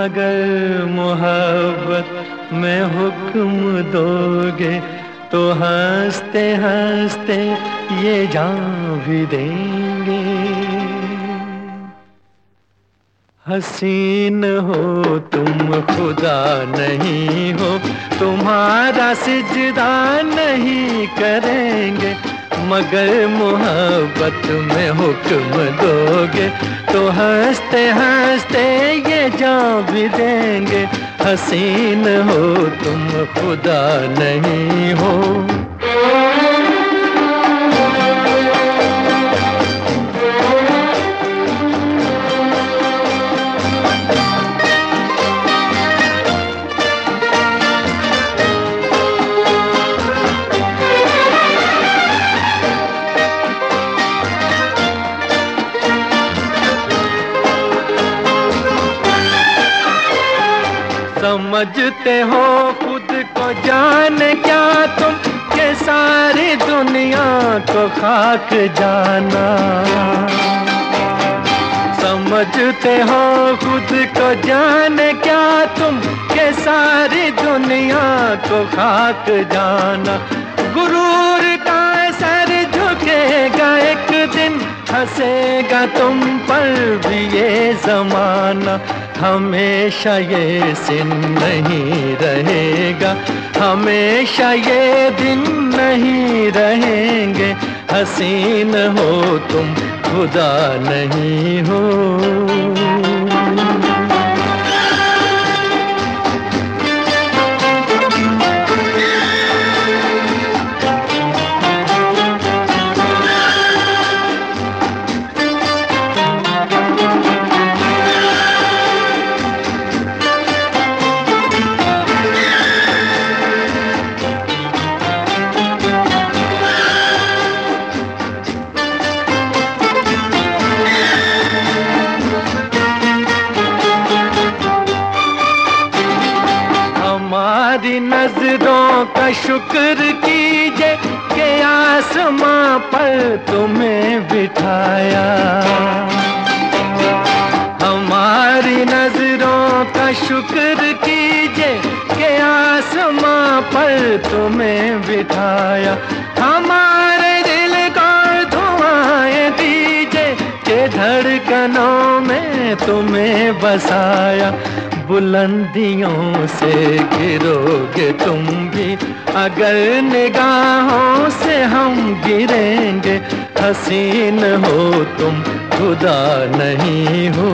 मगर मोहब्बत में हुक्म दोगे तो हंसते हंसते ये जान भी देंगे। हसीन हो तुम खुदा नहीं हो, तुम्हारा सिजदा नहीं करेंगे, मगर मोहब्बत में हुक्म दोगे तो हंसते हंसते ये जान भी देंगे। हसीन हो तुम खुदा नहीं हो। समझते हो खुद को जान क्या तुम, के सारी दुनिया को खाक जाना। समझते हो खुद को जान क्या तुम, के सारी दुनिया को खाक जाना। गुरूर का सर झुकेगा एक दिन, हंसेगा तुम पर भी ये जमाना। हमेशा ये सिन नहीं रहेगा, हमेशा ये दिन नहीं रहेंगे। हसीन हो तुम खुदा नहीं हो। हमारी नजरों का शुक्र कीजिए कि आसमां पर तुम्हें बिठाया। हमारी नजरों का शुक्र कीजिए कि आसमां पर तुम्हें बिठाया। हमारे दिल को धुआएं दीजिए कि धड़कनों में तुम्हें बसाया। बुलंदियों से गिरोगे तुम भी, अगर निगाहों से हम गिरेंगे। हसीन हो तुम खुदा नहीं हो।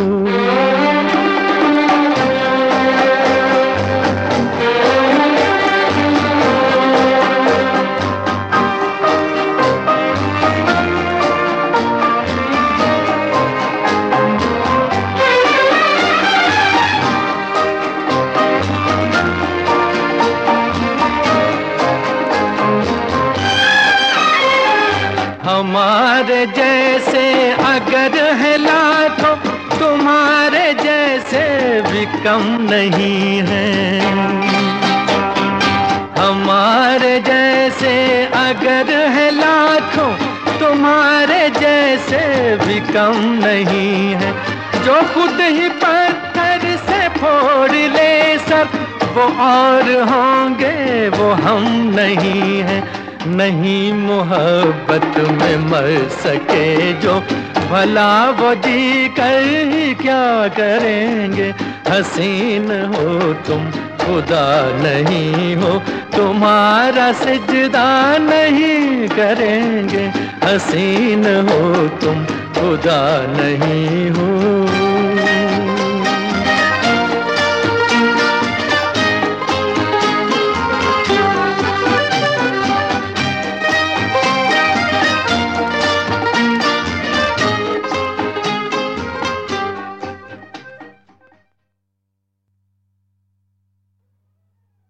हमारे जैसे अगर है लाखों, तुम्हारे जैसे भी कम नहीं है। हमारे जैसे अगर है लाखों, तुम्हारे जैसे भी कम नहीं है। जो खुद ही पत्थर से फोड़ ले सर, वो और होंगे वो हम नहीं हैं। नहीं मोहब्बत में मर सके जो, भला वो जी कर ही क्या करेंगे। हसीन हो तुम खुदा नहीं हो, तुम्हारा सिजदा नहीं करेंगे। हसीन हो तुम खुदा नहीं हो।